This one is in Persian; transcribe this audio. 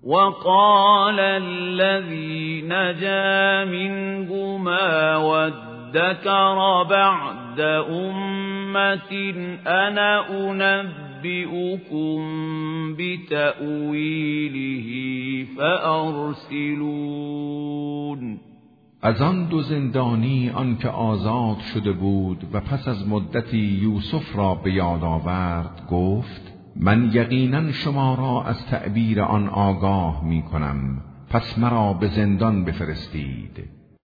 وقال الذي نجا منهما وادكر بعد أمة أنا أنبئكم بتأویله فأرسلون. از آن دو زندانی آنکه آزاد شده بود و پس از مدتی یوسف را به یاد آورد گفت من یقینا شما را از تعبیر آن آگاه می کنم، پس مرا به زندان بفرستید.